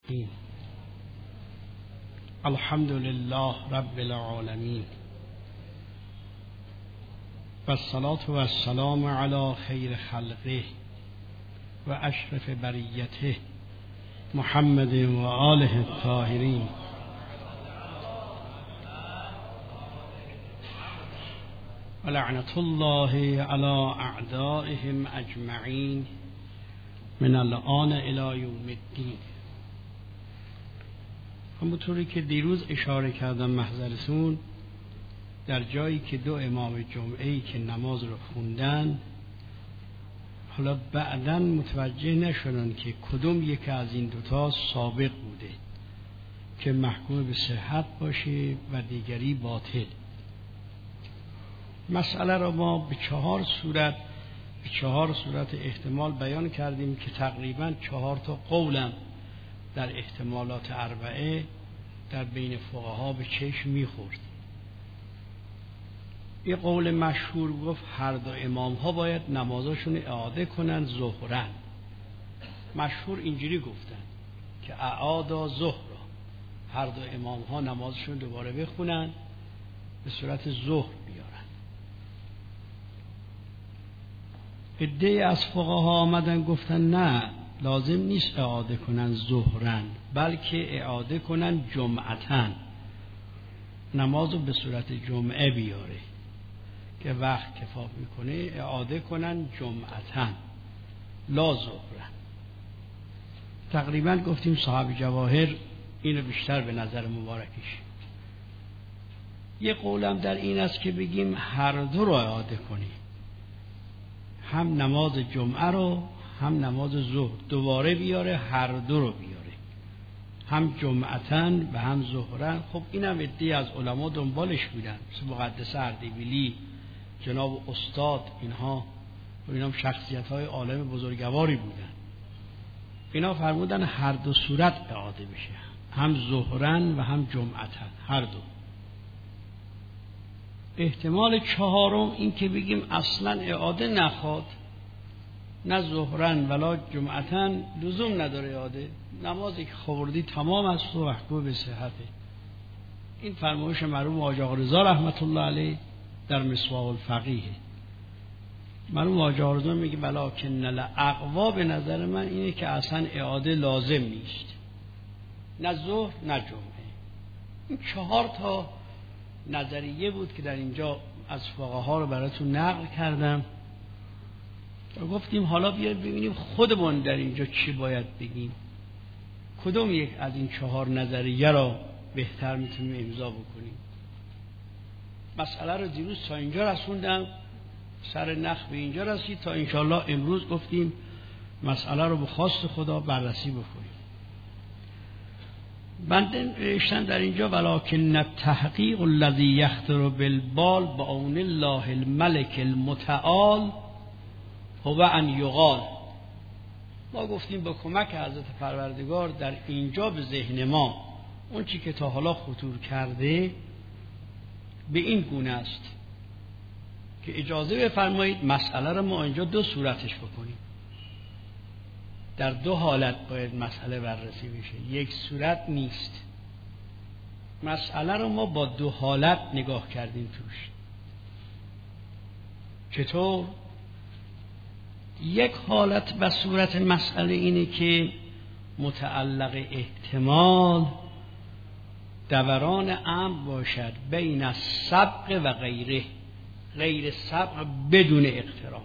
الحمد لله رب العالمين والصلاة والسلام على خير خلقه وأشرف بريته محمد وآله الطاهرين ولعنة الله على أعدائهم أجمعين من الآن إلى يوم الدين. همونطوری که دیروز اشاره کردم محضرتون، در جایی که دو امام جمعه‌ای که نماز رو خوندن، حالا بعداً متوجه نشدن که کدوم یک از این دوتا سابق بوده که محکوم به صحت باشه و دیگری باطل. مسئله را ما به چهار صورت احتمال بیان کردیم که تقریباً 4 تا قولم در احتمالات اربعه در بین فقها به چشم میخورد. یه قول مشهور گفت هر دو امام ها باید نمازاشون اعاده کنن ظهرن. مشهور اینجوری گفتن که اعادا ظهر، هر دو امام ها نمازشون دوباره بخونن به صورت ظهر بیارن. عده‌ای از فقها آمدن گفتن نه، لازم نیست اعاده کنن ظهرن، بلکه اعاده کنن جمعتن، نمازو به صورت جمعه بیاره که وقت کفا میکنه، اعاده کنن جمعتن لا ظهرن. تقریبا گفتیم صاحب جواهر اینو بیشتر به نظر مبارکش. یه قولم در این است که بگیم هر دو رو اعاده کنی، هم نماز جمعه رو هم نماز ظهر دوباره بیاره، هر دو رو بیاره، هم جمعتن و هم ظهرن. خب اینم عده‌ای از علما دنبالش بودن، مثل مقدس اردبیلی، جناب استاد، اینها شخصیت‌های عالم بزرگواری بودن. اینا فرمودن هر دو صورت اعاده بشه، هم ظهرن و هم جمعتن، هر دو. احتمال چهارم این که بگیم اصلا اعاده نخواد، نه ظهرن ولا جمعتن، لزوم نداره اعاده، نمازی که خوردی تمام است و محکوم به صحته. این فرمایش مرحوم حاج آقا رضا رحمت الله علیه در مصباح الفقیه. مرحوم حاج آقا رضا میگه ولکن الاقوا، به نظر من اینه که اصلا اعاده لازم نیست، نه ظهر نه جمعه. این 4 تا نظریه بود که در اینجا از فقها رو براتون نقل کردم و گفتیم حالا بیاید ببینیم خودمون در اینجا چی باید بگیم، کدوم یک از این 4 نظریه را بهتر میتونیم امضا بکنیم. مسئله رو دیروز تا اینجا رسوندم، سر نخ به اینجا رسید تا انشالله امروز گفتیم مسئله رو به خواست خدا بررسی بکنیم. بنده نوشتن در اینجا ولکن التحقیق الذی یخطر بالبال بعون الله الملک المتعال هو ان یقال. ما گفتیم با کمک حضرت پروردگار در اینجا به ذهن ما اون چی که تا حالا خطور کرده به این گونه است که اجازه بفرمایید مسئله رو ما اینجا 2 صورتش بکنیم. در 2 حالت باید مسئله بررسی بشه، یک صورت نیست. مسئله رو ما با 2 حالت نگاه کردیم توش. چطور؟ یک حالت و صورت مسئله اینه که متعلق احتمال دوران امر باشد بین السبق و غیر سبق بدون اقتران.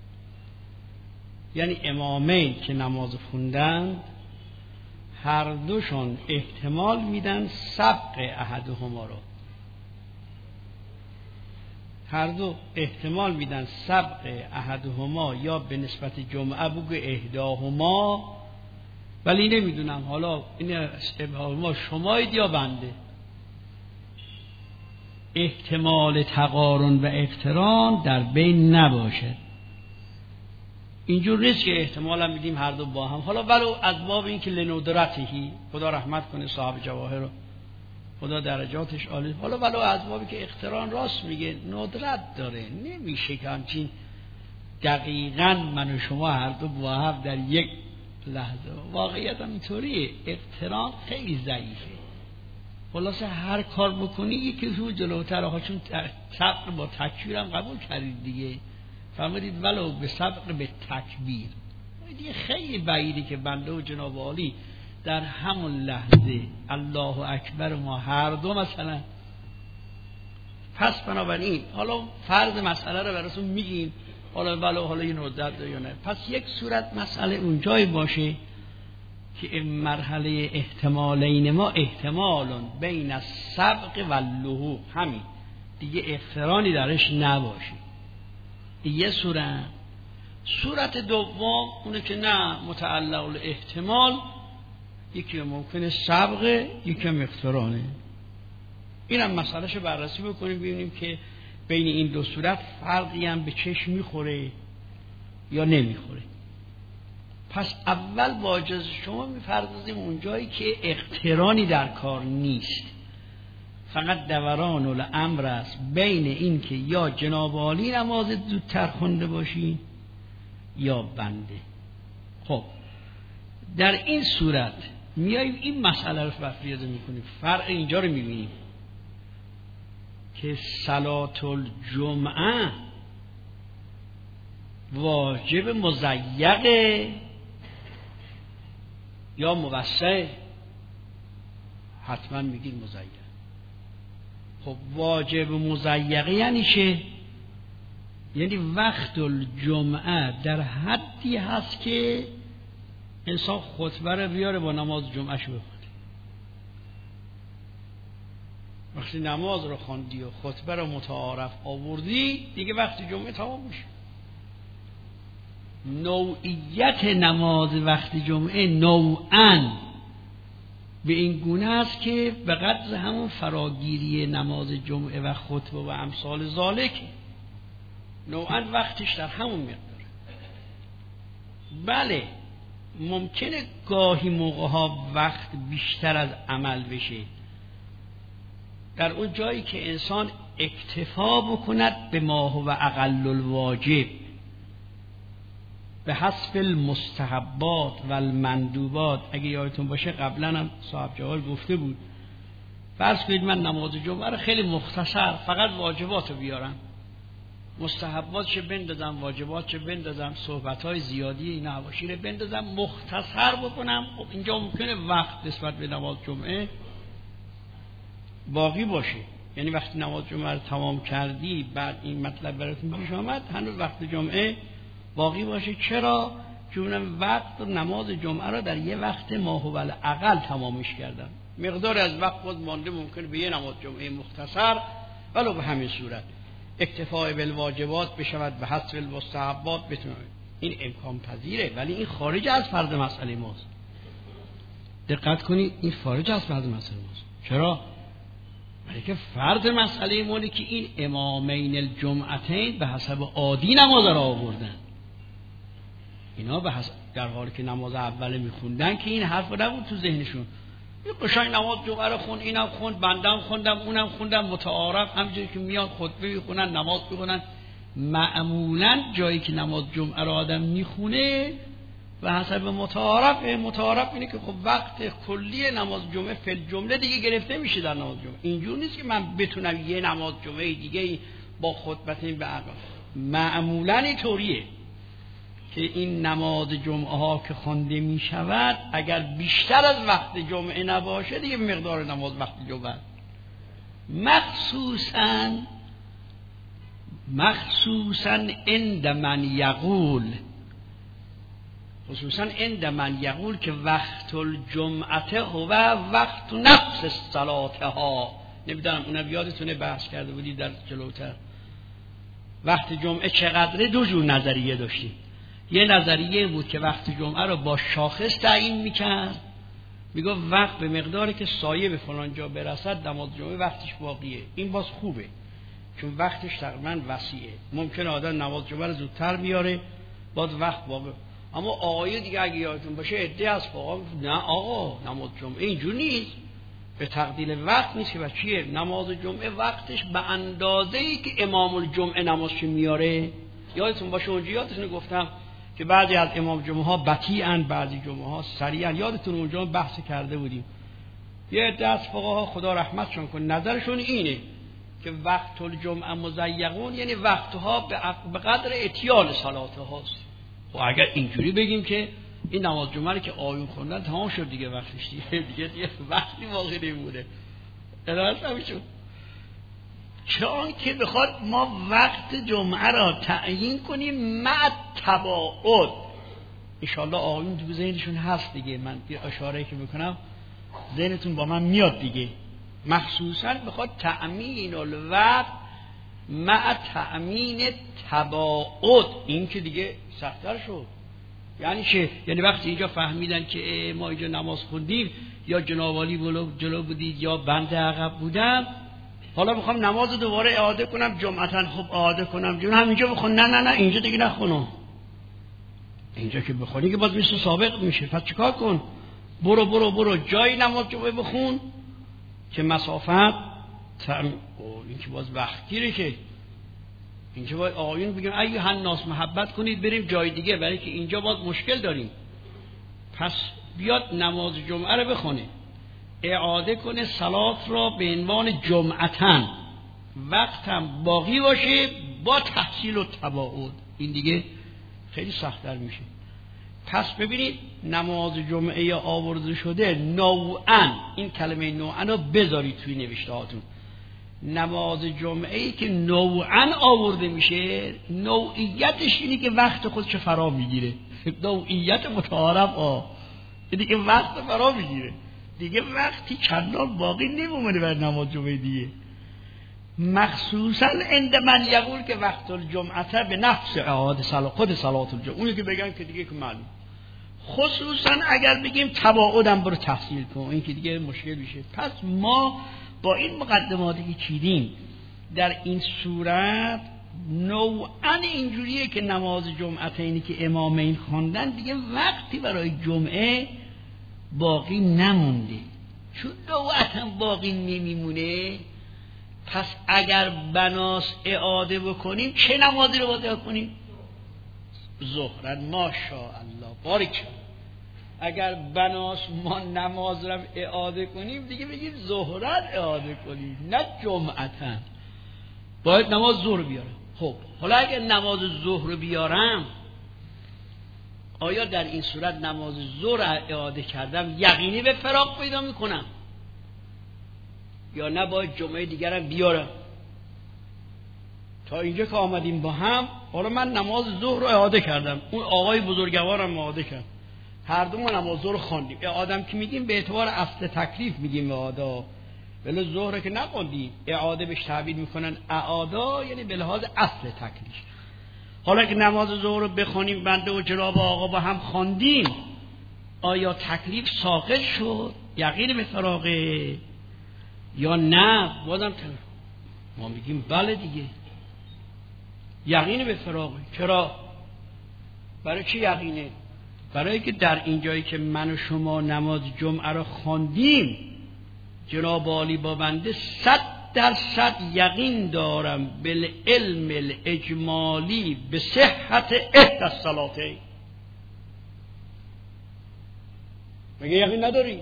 یعنی امامین که نماز خوندن هر دوشون احتمال میدن سبق احدهما رو، هر دو احتمال میدن سبق احدهما، یا به نسبت جمعه بگو احداهما، ولی نمیدونم حالا این استبهام شمایید یا بنده. احتمال تقارن و اقتران در بین نباشه. اینجور نیست که احتمال هم میدیم هر دو با هم، حالا ولو از باب این که لندرتهی، خدا رحمت کنه صاحب جواهر رو، خدا درجاتش عالی، حالا ولو از بابی که اقتران راست میگه، ندرت داره، نمیشه که همچین دقیقاً من و شما هر دو با هم در یک لحظه واقعیت هم اینطوریه، اقتران خیلی ضعیفه. خلاصه هر کار بکنی یکی رو جلوتر ها، چون سبق با تکبیر هم قبول کردید دیگه، فرمودید ولو به سبق به تکبیر. دیگه خیلی بعیدی که بنده و جناب عالی در همون لحظه الله اکبر ما هر دو مثلا. پس بنابراین حالا فرض مسئله رو براتون میگیم، حالا یه ندرت یا نه. پس یک صورت مسئله اونجایی باشه که این مرحله احتمالین ما احتمالون بین السبق و اللحوق، همین دیگه اقترانی درش نباشه. یه صورت دوم اونه که نه متعلق الاحتمال، یکی ممکنه سبقه یکی هم اقترانه. این هم مسئلهشو بررسی بکنیم ببینیم که بین این دو صورت فرقی هم به چشم میخوره یا نمیخوره. پس اول واجز شما میفرضیم اونجایی که اقترانی در کار نیست، فقط دوران الامر است بین این که یا جناب عالی نماز زودتر خونده باشی یا بنده. خب در این صورت میاییم این مسئله رو بررسی میکنیم. فرق اینجا رو میبینیم که صلات الجمعه واجب مضیقه یا موسع؟ حتما میگید مضیق. خب واجب مضیقه یعنی چه؟ یعنی وقت الجمعه در حدی هست که انسان خطبه رو بیاره با نماز جمعه شو بخونه. وقتی نماز رو خواندی و خطبه رو متعارف آوردی دیگه وقت جمعه تمام میشه. نوعیت نماز وقت جمعه نوعاً به این گونه است که به قدر همون فراگیری نماز جمعه و خطبه و امثال ذالک نوعاً وقتش در همون مقداره. بله ممکنه گاهی موقعها وقت بیشتر از عمل بشه، در اون جایی که انسان اکتفا بکند به ما هو اقل الواجب به حسب المستحبات و المندوبات. اگه یادتون باشه قبلا هم صاحب جوال گفته بود، فرض کنید من نماز جمعه رو خیلی مختصر فقط واجبات رو بیارم، مستحباتش بندازم، واجباتش بندازم، صحبت‌های زیادی این حواشی رو بندازم، مختصر بکنم. خب اینجا ممکنه وقت نسبت به نماز جمعه باقی باشه. یعنی وقتی نماز جمعه رو تمام کردی بعد این مطلب براتون پیش آمد هنوز وقت جمعه باقی باشه. چرا؟ چون وقت نماز جمعه رو در یه وقت ما هو الاقل تمامش کردم، مقدار از وقت خود مانده ممکنه به یه نماز جمعه مختصر ولو به همین صورت اکتفاء بالواجبات بشود به حسب المستحبات بتونه. این امکان پذیره ولی این خارج از فرض مسئله ماست. دقت کنید این خارج از فرض مسئله ماست. چرا؟ برای که فرض مسئله ما اینه که این امامین الجمعتین به حسب عادی نماز را آوردن. اینا به حسب در حالی که نماز اوله میخوندن که این حرف نبود تو ذهنشون، این قشنگ نماز جمعه رو خوند، اینم خوند، بندم خوندم، اونم خوندم، متعارف همینجوری که میان خطبه میخونن، نماز میخونن. معمولا جایی که نماز جمعه رو آدم میخونه و حسب متعارف اینه که خب وقت کلی نماز جمعه فل جمله دیگه گرفته میشه در نماز جمعه. اینجور نیست که من بتونم یه نماز جمعه دیگه با خطبتین به عقب. معمولا اینطوریه که این نماز جمعه ها که خوانده می شود اگر بیشتر از وقت جمعه نباشه دیگه مقدار نماز وقت جمعه، مخصوصاً عند من یقول، خصوصاً عند من یقول که وقت الجمعه هو وقت نفس الصلاة ها. نمیدونم اونم یادتونه بحث کرده بودی در جلوتر. وقت جمعه چقدره؟ دو جور نظریه داشتیم. یه نظریه بود که وقت جمعه رو با شاخص تعیین میکرد، میگه وقت به مقداری که سایه به فلان جا برسد نماز جمعه وقتش باقیه. این باز خوبه چون وقتش تقریبا وسیعه، ممکنه آدم نماز جمعه رو زودتر بیاره باز وقت باقی. اما آقای دیگه اگه یادتون باشه عده از فقها نه آقا نماز جمعه اینجور نیست، به تقدیل وقت نیست که چیه، نماز جمعه وقتش به اندازه‌ای که امام الجمعه نمازش میاره. یادتون باشه اونجا یادتون گفتم که بعضی از امام جمعه ها بطیئن، بعضی جمعه ها سریعن. یادتون اونجا بحث کرده بودیم یه عده از فقها خدا رحمتشون کنه نظرشون اینه که وقت الجمعه مضیقون یعنی وقتها به قدر اتیان صلات هاست. و اگر اینجوری بگیم که این نماز جمعه رو که آیون خوندن تمام شد دیگه وقتش دیگه وقتی واقعی نمونه ادامه نمیشون. چون که بخواد ما وقت جمعه را تعیین کنیم مع تباعد. انشاءالله آیون تو ذهنشون هست دیگه، من یه اشاره که میکنم ذهنتون با من میاد دیگه. مخصوصا بخواد تأمین الوقت مع تأمین تباعد، این که دیگه سخت‌تر شد. یعنی چه؟ یعنی وقتی اینجا فهمیدن که ما اینجا نماز خوندیم یا جناب عالی جلو بودید یا بنده عقب بودم، حالا میخوام نماز دوباره اعاده کنم جمعتن. خب اعاده کنم جون همینجا بخون. نه اینجا دیگه نخونم. اینجا که بخونی که باز مثل سابق میشه. پس چیکار کن؟ برو جای نماز جمعه بخون که مسافت این که باز وقت گیره که اینجا باید آقایون بگیم ایها الناس محبت کنید بریم جای دیگه، برای که اینجا باز مشکل داریم. پس بیاد نماز جمعه رو بخونه، اعاده کنه صلات را به عنوان جمعتن، وقتم باقی باشه با تحصیل و تباعد. این دیگه خیلی سخت‌تر میشه. پس ببینید نماز جمعه آورده شده نوعاً، این کلمه نوعاً رو بذارید توی نوشته هاتون. نماز جمعه‌ای که نوعاً آورده میشه نوعیتش اینه که وقت خودش فرا میگیره. نوعیت متعارف دیگه وقت فرا میگیره دیگه، وقتی چندان باقی نمیمونه بر نماز جمعه دیگه. مخصوصا عند من یقول که وقت الجمعه به نفس اعاده خود صلات الجمعه، اونی که بگن که دیگه که معلوم. خصوصا اگر بگیم تباعدم برو تحصیل کن، این که دیگه مشکل میشه. پس ما با این مقدماتی که چیدیم در این صورت نوعاً اینجوریه که نماز جمعتینی که امامین خواندن دیگه وقتی برای جمعه باقی نمونده، چون نوعاً باقی نمیمونه. پس اگر بناس اعاده بکنیم چه نمازی رو باید اعاده کنیم؟ ظهرن. ماشاءالله بارک. اگر بناس ما نماز رو اعاده کنیم دیگه بگیم ظهرن اعاده کنیم نه جمعتن. باید نماز ظهر بیارم. خب حالا اگر نماز ظهر بیارم آیا در این صورت نماز ظهر اعاده کردم یقینی به فراق پیدا میکنم یا نه باید جمعه دیگرم بیارم؟ تا اینجا که آمدیم با هم، حالا من نماز ظهر رو اعاده کردم، اون آقای بزرگوارم اعاده کرد، هر دو ما نماز ظهر خواندیم. اعاده که میگیم به اعتبار اصل تکلیف میگیم اعاده، ولی ظهر که نخوندیم اعاده بهش تعبیر میکنن اعاده، یعنی به لحاظ اصل تکلیف. حالا که نماز ظهر رو بخونیم بنده و جناب آقا با هم خواندیم، آیا تکلیف ساقط شد یقین به فراغه یا نه؟ بازم ما میگیم بله دیگه یقین به فراغه. چرا؟ برای چی یقینه؟ برای که در این جایی که من و شما نماز جمعه رو خواندیم جناب عالی با بنده 100% یقین دارم بالعلم الاجمالی به صحت احدى الصلاتین. مگه یقین نداری؟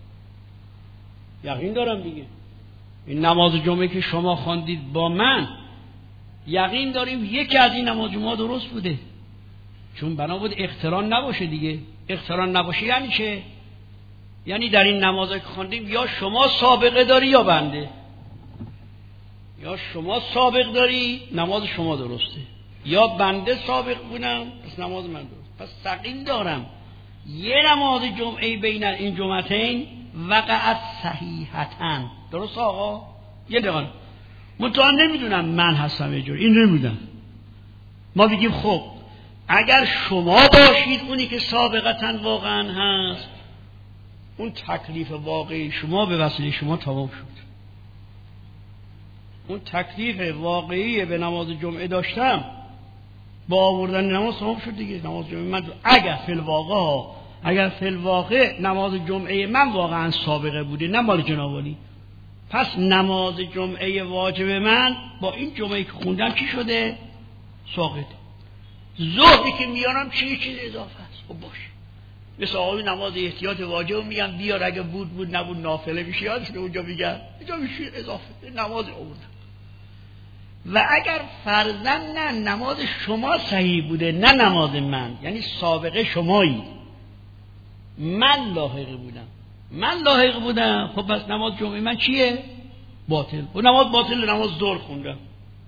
یقین دارم دیگه. این نماز جمعه که شما خواندید با من یقین داریم یکی از این نماز جمعه درست بوده، چون بنا بود اقتران نباشه دیگه. اقتران نباشه یعنی چه؟ یعنی در این نماز که خواندیم یا شما سابقه داری یا بنده، یا شما سابق داری نماز شما درسته یا بنده سابق بودم پس نماز من درست. پس یقین دارم یه نماز جمعه بین این جمعتین وقعت صحیحتن. درست آقا؟ یه دقیقه منطقه نمیدونم من هستم یه جور این نمیدونم. ما بگیم خب اگر شما باشید اونی که سابقتن واقعا هست، اون تکلیف واقعی شما به وسیله شما تمام شد. اون تکلیف واقعی به نماز جمعه داشتم با آوردن نماز تمام شد دیگه. نماز جمعه من اگر فی الواقع نماز جمعه من واقعا سابقه بوده نه مال جناب عالی، پس نماز جمعه واجب من با این جمعه که خوندم چی شده؟ ساقط. ظهری که میارم چیز اضافه است. خب باشه، مثل آقای نماز احتیاط واجب میگم بیار، اگه بود نبود نافله میشه، یادش اونجا میگن اینجا میشه اضافه نماز آوردم. و اگر فرضاً نه نماز شما صحیح بوده نه نماز من، یعنی سابقه شمایی، من لاحق بودم، خب پس نماز جمعه من چیه؟ باطل. و نماز باطل، نماز ظهر خوندم،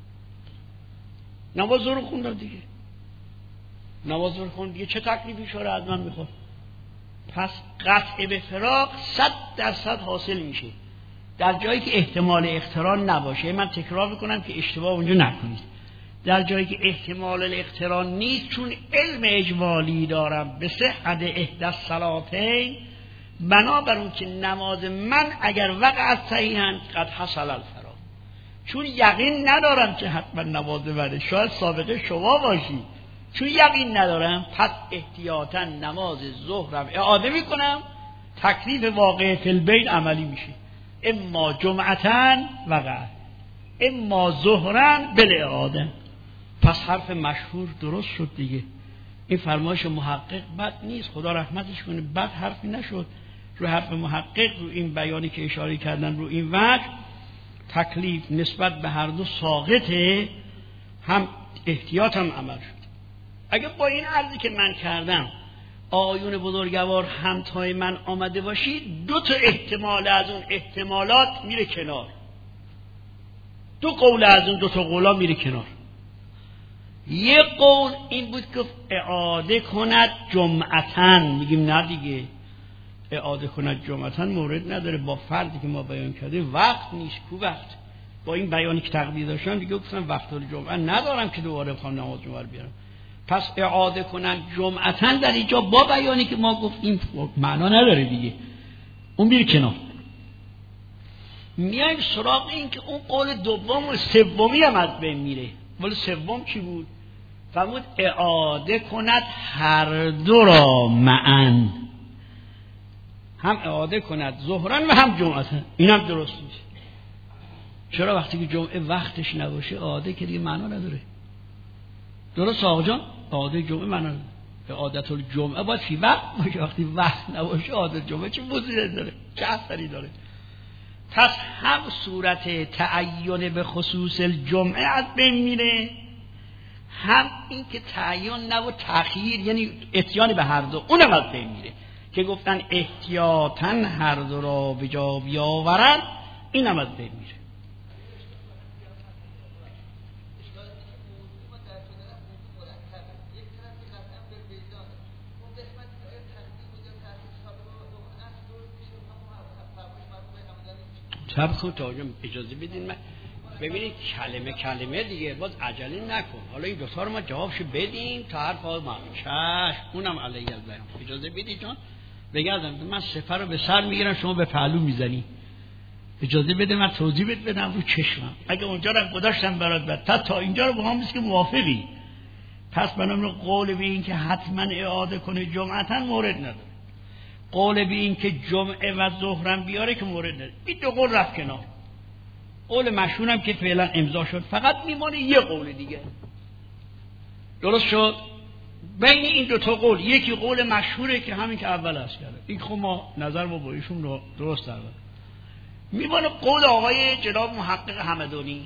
نماز ظهر خوندم دیگه، نماز ظهر خوندم دیگه، چه تکلیفی شاره از من میخواد؟ پس قطع به فراق 100% حاصل میشه در جایی که احتمال اقتران نباشه. من تکرار میکنم که اشتباه اونجا نکنید. در جایی که احتمال الاقتران نیست، چون علم اجمالی دارم به صحت احدی الصلاتین، بنابر اون که نماز من اگر وقعت صحیحاً قد حصل الفراق، چون یقین ندارم که حتما نماز منه، شاید سابقه شما باشی، چون یقین ندارم پس احتیاطاً نماز ظهرم اعاده میکنم، تکلیف واقع فی البین عملی میشه، اما جمعتاً وقع اما ظهرن بالاعاده. پس حرف مشهور درست شد دیگه. این فرمایش محقق بد نیست، خدا رحمتش کنه، بد حرفی نشد. رو حرف محقق، رو این بیانی که اشاره کردن، رو این وجه تکلیف نسبت به هر دو ساقطه، هم احتیاط هم عمل شد. اگه با این عرضی که من کردم آقایون بزرگوار همتای من آمده باشید، دو تا احتمال از اون احتمالات میره کنار، دو قول از اون دو تا قولا میره کنار. یک قول این بود که اعاده کند جمعتن، میگیم نه دیگه، اعاده کند جمعتن مورد نداره، با فردی که ما بیان کرده وقت نیست. کو وقت؟ با این بیانی که تقدیر داشتم دیگه گفتم وقت جمعه ندارم که دوباره بخوام نماز جمعه بیارم، پس اعاده کنن جمعتن در اینجا با بیانی که ما گفتیم معنا نداره دیگه، اون میره کنار. میایم سراغ این که اون قول دوم و سومی هم از بین میره. ولی سوم چی بود؟ فرمود اعاده کند هر دو را معن، هم اعاده کند ظهرن و هم جمعتن. این هم درست نیست. چرا؟ وقتی که جمعه وقتش نباشه اعاده که دیگه معنا نداره. درست آقا جان؟ اعاده جمعه معنا نداره. اعادت الجمعه باید فی وقت باشه، وقتی وقت نباشه اعاده جمعه چه موضوعی داره؟ چه اثری داره؟ پس هم صورت تعین به خصوص الجمعه از بین میره، هم این که تعین نه و تأخیر، یعنی اتیان به هر دو، اونم از بین میره که گفتن احتیاطاً هر دو را به جا بیاورن، اینم از بین میره. صبر کن تا اجازه بدین من ببینید کلمه دیگه، باز عجله نکن. حالا این دوتا رو ما جوابشو بدیم تا حرف ها چشم، اونم علیه البیان. اجازه بدید جان بگردم، من سفر رو به سر میگیرم، شما به پهلو میزنی. اجازه بده من توضیح بدم رو چشمم. اگه اونجا رو گذاشتم برات تا اینجا رو با هم نیست که موافقی، پس بنابراین قول به این که حتما اعاده کنه جمعتن مورد نداره، قول به این که جمعه و ظهرم بیاره که مورد نداره. این دو قول رفت کنار. قول مشهورم که فعلا امضا شد، فقط میمونه یه قول دیگه. درست شد؟ بین این دو تا قول یکی قول مشهوره که همین که اول عرض کردم، این خب ما نظر با ایشون رو درست دارم. میمونه قول آقای جناب محقق همدانی.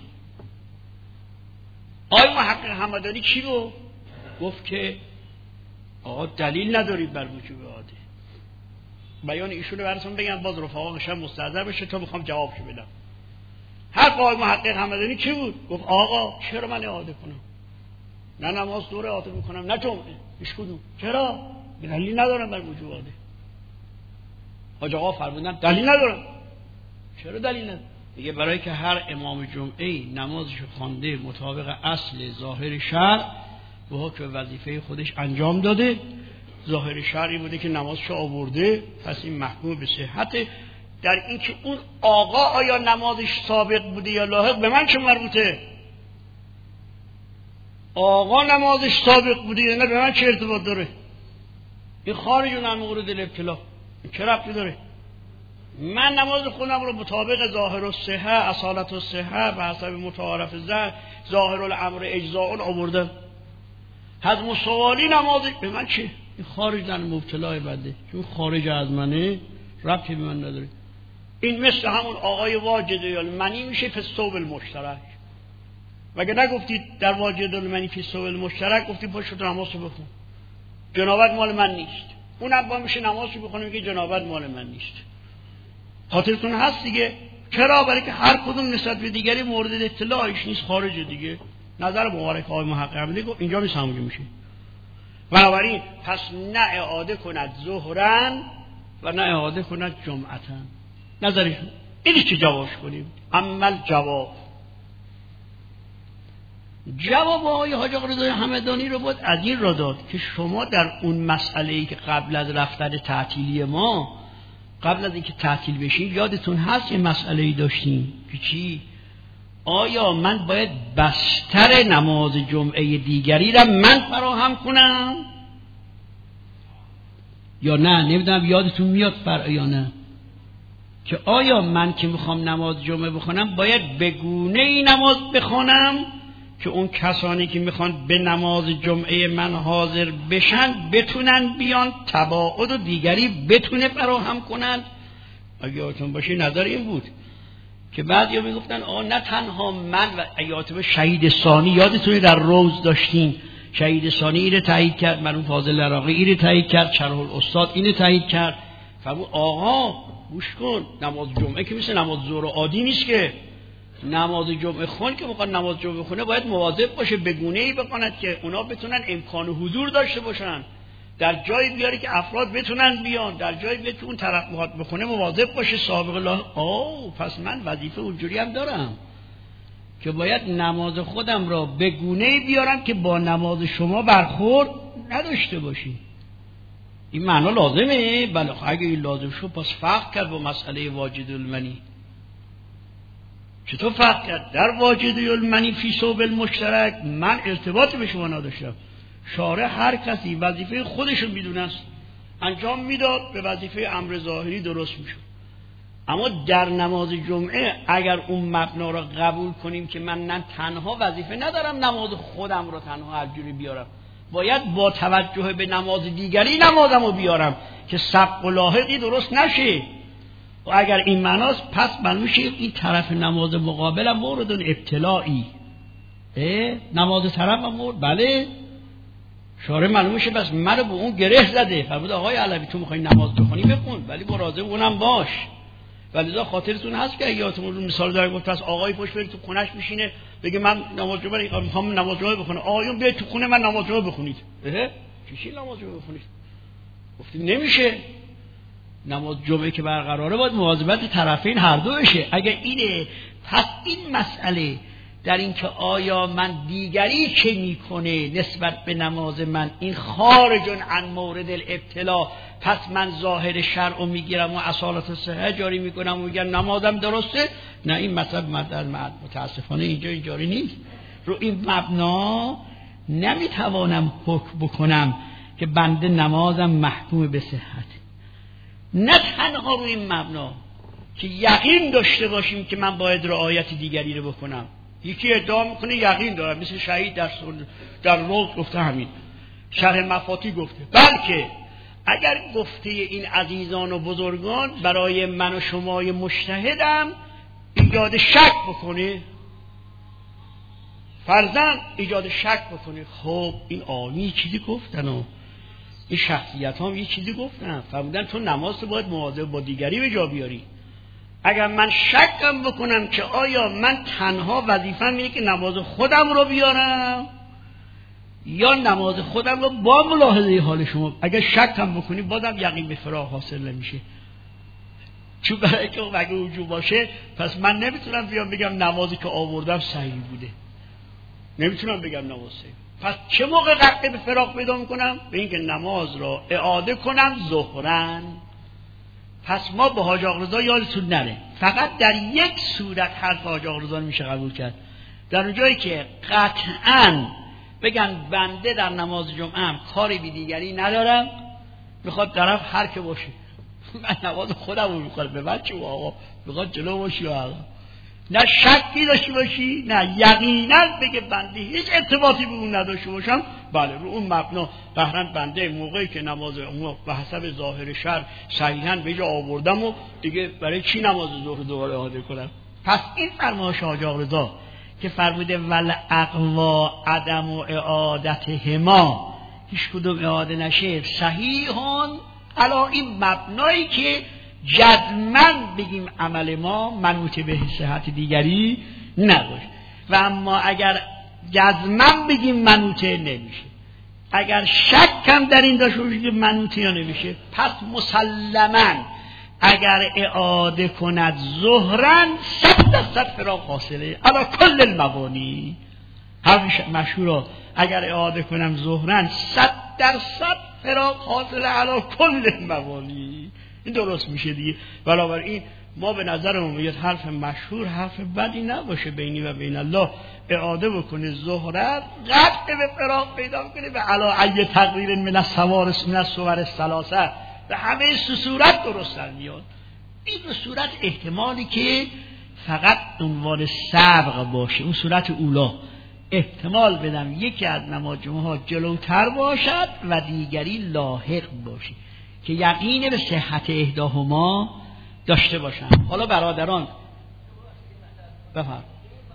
آقای محقق همدانی چی گفت که آقا دلیل ندارید بر وجوب اعاده. بیان ایشون رو براتون بگم، باز رفقا قشنگ مستحضر بشه تا بخوام جوابشو بدم. حرف آقای محقق همدانی چی بود؟ گفت آقا چرا من اعاده کنم؟ نه نماز ظهر اعاده میکنم نه جمعه. هیچ کدوم. چرا؟ دلیل ندارم بر وجوب اعاده. حاج آقا فرمودن دلیل ندارم. چرا دلیل ندارم؟ دیگه برای که هر امام جمعه نمازش خوانده مطابق اصل ظاهر شرع به حکم وظیفه خودش انجام داده، ظاهر شرعی بوده که نمازشو آورده، پس این محکوم به صحته. در این که اون آقا آیا نمازش سابق بوده یا لاحق به من چه مربوطه؟ آقا نمازش سابق بوده یا نه به من چه ارتباط داره؟ این خارج عن مورد الابتلا، چه ربطی داره؟ من نماز خودم رو مطابق ظاهر الصحه، اصالت الصحه، به حسب متعارف ظاهر الامر اجزاء آوردم. حزم و سوالی نماز به من چه؟ این خارج در مبتلای بنده، چون خارج از منه ربطی به من نداره. این مثل همون آقای واجد المنی میشه فی الثوب المشترک. مگه نگفتید در واجد المنی فی الثوب المشترک؟ گفتید پاشو نمازو بخون، جنابت مال من نیست. اون ابا میشه نمازو بخونه میگه جنابت مال من نیست. خاطرتون هست دیگه. چرا؟ برای که هر کدوم نسبت به دیگری مورد اطلاعش نیست، خارج دیگه. نظر مبارک آقای محقق احمدی گفت اینجا نیست، همونجا میشه. بنابراین پس نه اعاده کند ظهرن و نه اعاده کند جمعتن. نظرشون اینی که جوابش کنیم. عمل جواب آقای حاج آقا رضای همدانی رو بود از این را داد که شما در اون مسئله‌ای که قبل از رفتن تعطیلی ما، قبل از اینکه تعطیل بشیم، یادتون هست یه مسئله‌ای داشتیم که چی؟ آیا من باید بستر نماز جمعه دیگری را من فراهم کنم یا نه؟ نمیدونم یادتون میاد یا نه که آیا من که میخوام نماز جمعه بخونم باید به گونه‌ای نماز بخونم که اون کسانی که میخوان به نماز جمعه من حاضر بشن بتونن بیان، تباعد و دیگری بتونه فراهم کنند. اگه یادتون باشه نظر این بود که بعضیا میگفتن نه تنها من و ایاتم شهید ثانی، یادتونه در روز داشتیم شهید ثانی اینو تایید کرد، مرحوم فاضل عراقی اینو تایید کرد، شرح الاستاد اینو تایید کرد. فرمود آقا گوش کن، نماز جمعه که مثل نماز ظهر عادی نیست که. نماز جمعه خون که میخواد نماز جمعه بخونه باید مواظب باشه، به گونه‌ای بخواند که اونا بتونن امکان حضور داشته باشن، در جایی بیاره که افراد بتونن بیان، در جایی بیاره که اون طرف میخواد بخونه مواظب باشه. سابق الله پس من وظیفه اونجوری هم دارم که باید نماز خودم را به گونه‌ای بیارم که با نماز شما برخورد نداشته باشی. این معنا لازمه؟ بله. اگه این لازم شد پس فرق کرد با مسئله واجد المنی. چطور فرق کرد؟ در واجد المنی فی ثوب المشترک من ارتباطی به شما نداشتم. شارع هر کسی وظیفه خودشو میدونست انجام میداد، به وظیفه امر ظاهری درست میشد. اما در نماز جمعه اگر اون مبنا را قبول کنیم که من نه تنها وظیفه ندارم نماز خودم رو تنها هر جوری بیارم، باید با توجه به نماز دیگری نمازم رو بیارم که سبق و لاحقی درست نشه. و اگر این معناست پس معلوم میشه این طرف نماز مقابلم مورد ابتلائی، نماز طرف هم مورد. بله شارع معلوم میشه بس منو به اون گره زده. فرمود آقای علوی تو میخوای نماز بخونی بخون ولی مراقب اونم باش. ولیذا خاطرتون هست که یادتون رو مثال دارم گفت پس آقای پشت بره تو خونش میشینه بگه من نماز جمعه میخوام نماز جمعه بخونم، آقایون بیاید تو خونه من نماز جمعه بخونید. چی نماز جمعه بخونید؟ گفتیم نمیشه. نماز جمعه که برقراره باید مواظبت طرفین هر دو بشه. اگه اینه پس این مسئله در این که آیا من دیگری چه میکنه نسبت به نماز من این خارجون عن مورد الابتلا، پس من ظاهر شرع رو میگیرم و اصالت صحه جاری میکنم و میگم نمازم درسته. نه، این مطلب متاسفانه اینجا اینجوری نیست. رو این مبنا نمیتوانم حکم بکنم که بنده نمازم محکوم به صحت. نه تنها رو این مبنا که یقین داشته باشیم که من باید رعایت دیگری رو بکنم. یکی ادعا میکنه یقین دارم، مثل شهید در روز گفته، همین شرح مفاتی گفته. بلکه اگر گفته این عزیزان و بزرگان برای من و شمای مجتهدم ایجاد شک بکنه، فرضاً ایجاد شک بکنه، خب این آنی چیزی گفتن و این شخصیت هم یه چیزی گفتن، فرمودن تو نماز باید مواظب با دیگری به جا بیاری. اگر من شکم بکنم که آیا من تنها وظیفه‌م اینه که نماز خودم رو بیارم یا نماز خودم رو با ملاحظه حال شما، اگر شکم بکنی بازم یقین به فراغ حاصل نمیشه. چون برای که اگه وجود باشه پس من نمیتونم بیام بگم نمازی که آوردم صحیح بوده، نمیتونم بگم نماز صحیح. پس چه موقع قطع به فراغ پیدا میکنم؟ به اینکه نماز را اعاده کنم ظهرن. پس ما به حاج آقا رضا یادتون نره فقط در یک صورت حرف حاج آقا رضا میشه قبول کرد، در اون جایی که قطعاً بگن بنده در نماز جمعه هم کاری بی دیگری ندارم، میخواد طرف هر که باشه، من نماز خودم رو میخواد به بچه و آقا میخواد جلو باشی و آقا، نه شکی داشته باشی نه یقینا بگه بنده هیچ ارتباطی به اون نداشته باشم، بله رو اون مبنا قهرن بنده موقعی که نماز عموم به حسب ظاهر شرع صحیحاً به جا آوردم و دیگه برای چی نماز ظهر دوباره اعاده کنم؟ پس این فرمان حاج آقا رضا که فرموده ول اقوا عدم و اعادتهما هیچ کدوم اعاده نشه صحیحون علا این مبنایی که جزمن بگیم عمل ما منوط به صحت دیگری نباشه و اما اگر جزمن بگیم منوطه نمیشه اگر شک هم در این داشته باشه که منوطه یا نمیشه پس مسلماً اگر اعاده کند ظهرن 100% فراق حاصله علا کل المبانی همین مشهورا اگر اعاده کنم ظهرن 100% فراق حاصله علا کل المبانی این درست میشه دیگه بنابراین ما به نظرمون میاد حرف مشهور حرف بدی نباشه بینی و بین الله اعاده بکنه ظهرت قطع به فراق پیدا کنه به علا ای تقدیر من السوارس من الصور الثلاثه به همه صورت درست میاد این به صورت احتمالی که فقط عنوان سبق باشه اون صورت اولا احتمال بدم یکی از نماز جمعه ها جلوتر باشد و دیگری لاحق باشه که یقین به صحت احداهما داشته باشن. حالا برادران بفرمایید.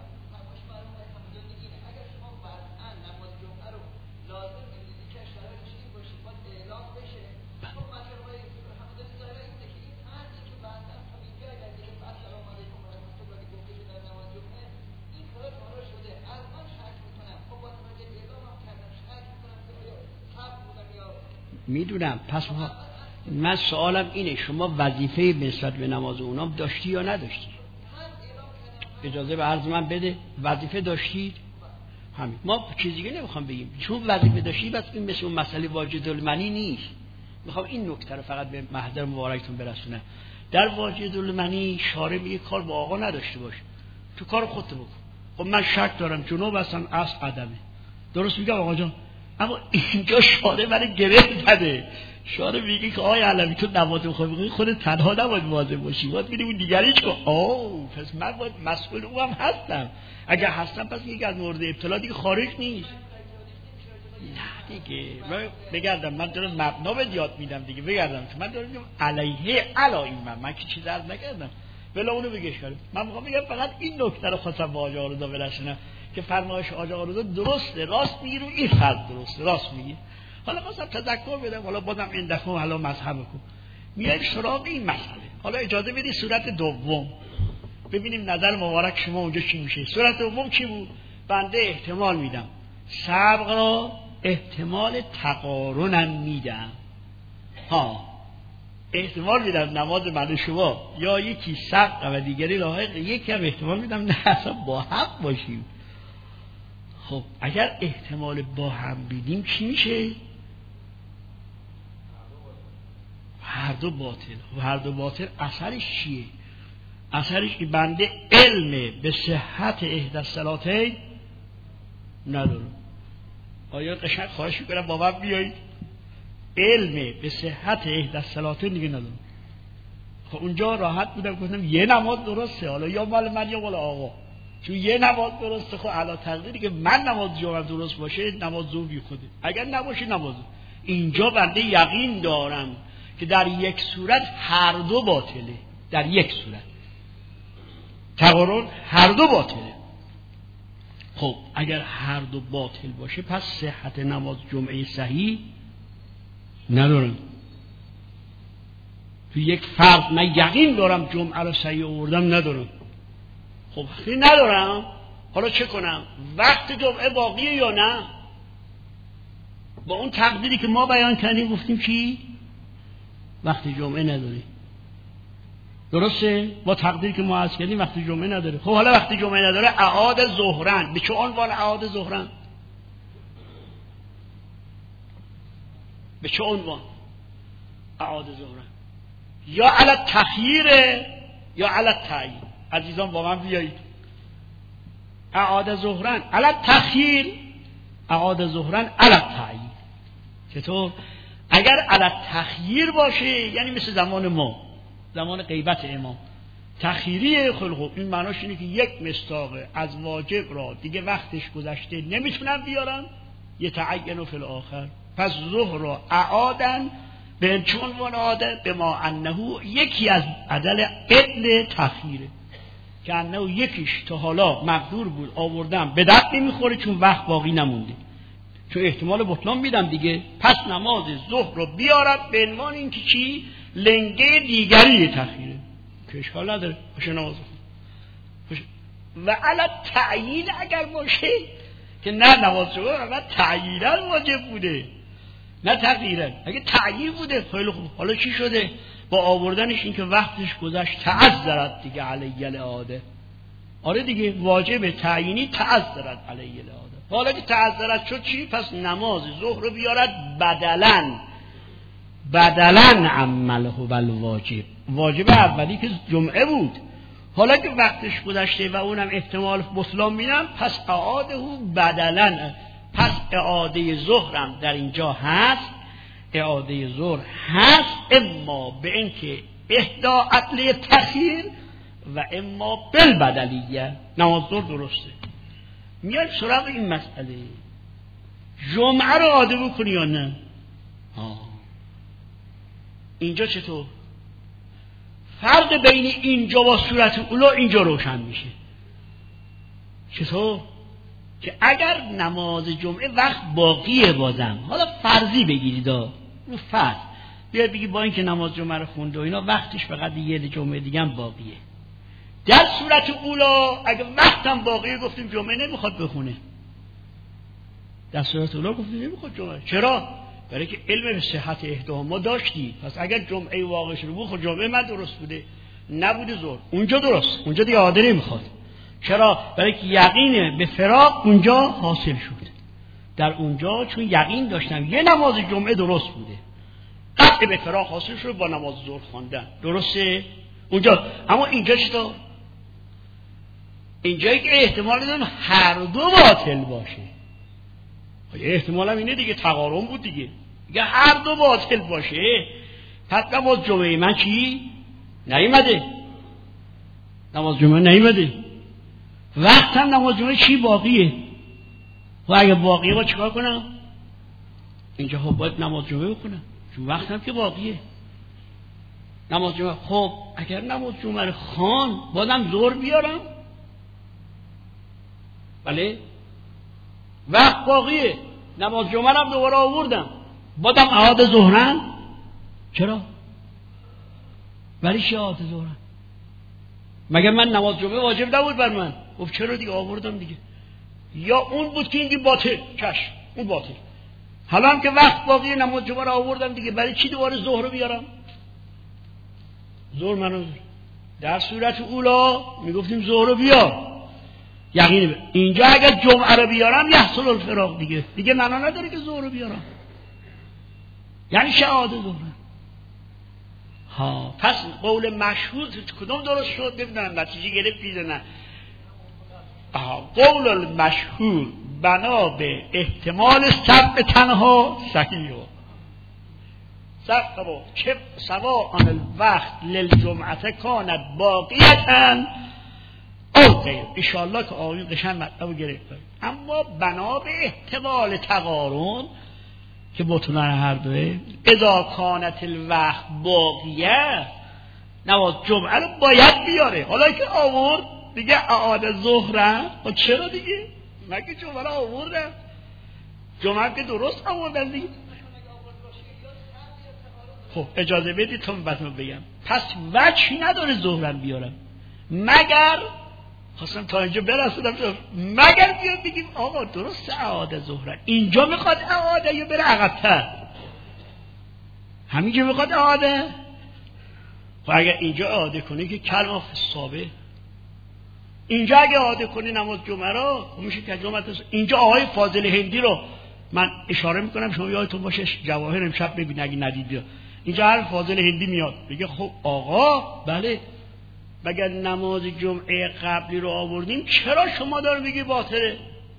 میدونم پس من سوالم اینه شما وظیفه نسبت به نماز اونام داشتی یا نداشتی؟ اجازه به عرض من بده. وظیفه داشتید؟ همین ما چیزی دیگه نمیخوام بگیم چون وظیفه داشتی بس این مثل اون مسئله واجد المنی نیست. میخوام این نکته رو فقط به محضر مبارکتون برسونم. در واجد المنی شارع میگه کار با آقا نداشته باش تو کار خودت بکن. خب من شک دارم جنوب اصلا از عدمه درست میگم آقا جان اما اینجا شارع برای گره زده شارع میگه که آقای علوی تو نماز میخوای خودت تنها نباید مواظب باشی باید میری اون دیگری چه پس من باید مسئول اونم هستم اگر هستم پس یکی از مورد ابتلا دیگه خارج نیست نه دیگه بگردم من دارم مبنا به یاد میدم دیگه بگردم که من دارم میگم علیه علا این من که چیز عرض نکردم ولی اونو بگش کردم من میخوام بگم فقط این نکته رو خواستم با حاج آقا رضا برسونم که فرمایش حاج آقا رضا درسته راست میگی رو این فرض درسته راست میگی. حالا خواستم تذکر بدم حالا بازم این دفعه حالا مذهبکم میایم سراغ این مسئله. حالا اجازه بدید صورت دوم ببینیم نظر مبارک شما اونجا چی میشه. صورت دوم چی بود؟ بنده احتمال میدم سبق را احتمال تقارنم میدم احتمال میدم نماز من شما یا یکی سبق و دیگری لاحق یکی هم احتمال میدم نه اصلا با هم باشیم. خب اگر احتمال با هم بیدیم چی میشه؟ هر دو باطل. هر دو باطل اثرش چیه؟ اثرش که بنده علم به صحت احدی الصلاتین ندارم. آیا قشنگ خواهش میکنم با من بیایید علم به صحت احدی الصلاتین دیگه ندارم. خب اونجا راحت بودم گفتم یه نماز درسته حالا یا مال من یا مال آقا چون یه نماز درسته خب علا تقدیری که من نماز جمعه درست باشه نماز ظهر خوده اگر نباشه نماز اینجا بنده یقین دارم که در یک صورت هر دو باطله در یک صورت تقارن هر دو باطله. خب اگر هر دو باطل باشه پس صحت نماز جمعه صحیح ندارم تو یک فرض من یقین دارم جمعه رو صحیح آوردم ندارم. خب خیلی ندارم حالا چه کنم؟ وقت جمعه باقیه یا نه؟ با اون تقدیری که ما بیان کردیم گفتیم چی؟ وقت جمعه نداری درسته؟ با تقدیری که ما عرض کردیم وقت جمعه نداره. خب حالا وقت جمعه نداره اعاد ظهرن به چه عنوان اعاد ظهرن؟ به چه عنوان؟ اعاد ظهرن یا علی تخییر یا علی تعیین. عزیزان با من بیایید اعاد ظهرن علی تخییر اعاد ظهرن علی تعیین. چطور؟ اگر علی تخییر باشه یعنی مثل زمان ما زمان غیبت امام تخییری خلقو این معناش اینه که یک مصداق از واجب را دیگه وقتش گذشته نمیتونم بیارم یتعین فی الاخر. پس ظهر را اعادن به چون عاده به ما انه یکی از عدل تأخیره که انه یکیش تا حالا مقدور بود آوردم به درد نمیخوره چون وقت باقی نمونده، چون احتمال بطلان میدم دیگه. پس نماز ظهر رو بیارد به عنوان اینکه چی لنگه دیگری تأخیره که اشکال نداره باشه نماز باشه. و علی تعیین اگر باشه که نه نماز ظهر اول تعیینا واجب بوده نه تغییرن. اگه تعیین بوده خیلی خوب، حالا چی شده با آوردنش این که وقتش گذشت تعذرت دیگه علی الاعاده. آره دیگه واجب تعیینی تعذرت علی الاعاده. حالا که تعذرت شد چی؟ پس نماز ظهر رو بیارد بدلن عمله بالواجب. واجب اولی که جمعه بود، حالا که وقتش گذشته و اونم احتمال بطلان میدم پس اعاده بدلن. پس اعاده ظهرم در اینجا هست، اعاده ظهر هست اما به اینکه احدا عدل تأخیر و اما بالبدلیه. نماز ظهر درسته. میاد سراغ این مسئله جمعه رو عاده بکنی یا نه؟ اینجا چطور؟ فرق بین اینجا و صورت اولا اینجا روشن میشه. چطور؟ که اگر نماز جمعه وقت باقیه بازم، حالا فرضی بگیرید رو فرض بیاد بگی با اینکه نماز جمعه رو خونده و اینا وقتش فقط یه جمعه دیگه هم باقیه. در صورت اولا اگه وقتم باقیه گفتیم جمعه نمیخواد بخونه. در صورت اولا گفتیم نمیخواد جمعه. چرا؟ برای که علم به صحت احدام ما داشتی. پس اگر جمعه واقع شده بود خب جمعه من درست بوده نبوده ظهر اونجا درست، اونجا دیگه عاده نمیخواد. چرا؟ برای که یقین به فراق اونجا حاصل شد. در اونجا چون یقین داشتم یه نماز جمعه درست بوده، قطع به فراق حاصل شد با نماز ظهر خواندن درسته اونجا. اما اینجا چطور؟ اینجایی که احتمال دارم هر دو باطل باشه. احتمال هم اینه دیگه، تقارن بود دیگه هر دو باطل باشه. پس نماز جمعه من چی؟ نیومده، نماز جمعه نیومده. وقت هم نماز جمعه چی باقیه؟ و اگه باقیه با چیکار کنم؟ اینجا خب باید نماز جمعه بکنم چون وقت هم که باقیه. نماز جمعه خب اگر نماز جمعه رو خوان بازم ظهر بیارم، بله وقت باقیه، نماز جمعه رو دوباره آوردم بازم اعاده ظهرم. چرا؟ ولی چی اعاده ظهرم؟ مگر من نماز جمعه واجب نبود بر من؟ گفت چرا دیگه آوردم دیگه. یا اون بود که این باطل، چشم اون باطل. حالا هم که وقت باقیه نماز جمعه رو آوردم دیگه، برای چی دوباره ظهر رو بیارم؟ ظهر منو در صورت اولا میگفتیم ظهر رو بیار یقینه. اینجا اگر جمعه رو بیارم یحصل الفراق دیگه معنا نداره که ظهر رو بیارم، یعنی شهاده ظهر. پس قول مشهور کدوم درست شد؟ نمیدونم نتیجه گرفتید نه. قول المشهور بنا به احتمال سبب تنها صحیح سبب چه سوا آن الوقت للجمعه کانت باقیتن اوکی انشاءالله که آقایون قشنگ مطلب گرفت. اما بنا به احتمال تقارن که بطنان هر دوه اذا کانت الوقت باقیه نماز جمعه رو باید بیاره. حالا که آورد دیگه اعاده ظهره. خب چرا دیگه؟ مگه جمعه رو آوردن؟ جمعه که درست آوردن دیگه. خب اجازه بدید تا بهتون بگم. پس وجهی نداره ظهرم بیارم مگر خواستم تا اینجا برسونم مگر بیاد بگیم آقا درست اعاده ظهرن، اینجا میخواد اعاده یا بره عقب‌تر؟ همینجا میخواد اعاده. و اگر اینجا اعاده کنی که کلمه ثابت، اینجا اگه اعاده کنی نماز جمعه رو میشه که جمعه اینجا آقای فاضل هندی رو من اشاره میکنم شما یادتون باشه جواهر امشب ببین اگه ندید. اینجا هر فاضل هندی میاد بگه خب آقا بله مگر نماز جمعه قبلی رو آوردیم چرا شما دارید میگی باطله؟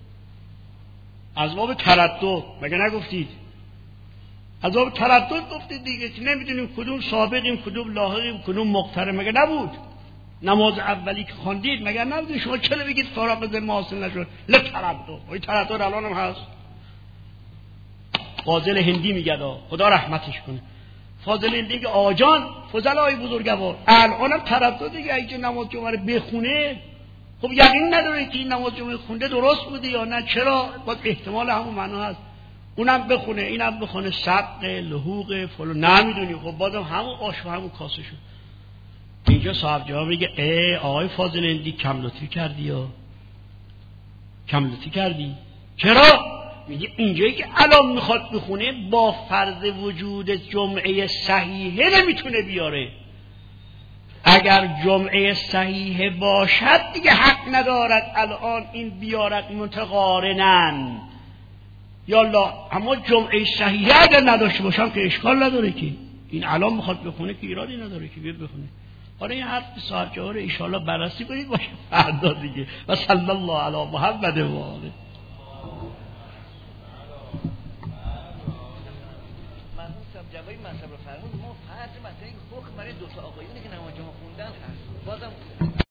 از باب تردد مگر نگفتید؟ از باب تردد گفتید دیگه که نمیدونیم کدوم سابقیم کدوم لاحقیم کدوم مقترن مگر نبود؟ نماز اولی که خواندید مگر نبود شما چرا بگید فراغ ذمه حاصل نشد؟ تردد. این تردد الان هم هست. فاضل هندی میگه خدا رحمتش کنه. فاضل هندی که آجان فضلای بزرگوار الانم تردد دیگه اگه نماز جمعه رو بخونه خب یقین نداره که این نماز جمعه خونده درست بوده یا نه. چرا؟ باز احتمال همون معنا هست. اونم بخونه اینم بخونه سبق لحوق فلان نمیدونی خب بازم همون آش و همون کاسه شد. اینجا صاحب جواب میگه ای آقای فاضل هندی کم لطفی کردی یا کم لطفی کردی. چرا؟ میگه اینجایی که الان میخواد بخونه با فرض وجود جمعه صحیحه نمیتونه بیاره. اگر جمعه صحیحه باشد دیگه حق ندارد الان این بیارد متقارنن یا لا. اما جمعه صحیحه اگر نداشته باشم که اشکال نداره که این الان میخواد بخونه که ایرادی نداره که بیاد بخونه. حالا این حرف صاحب جواب رو ان شاء الله بررسی کنید باشه فردا دیگه. و صلی الله علی محمد و آله. جوابی مطلب رو فرمود. ما فرض مثلا حکم برای دو تا آقایونی که نماز جمعه خوندن هست بازم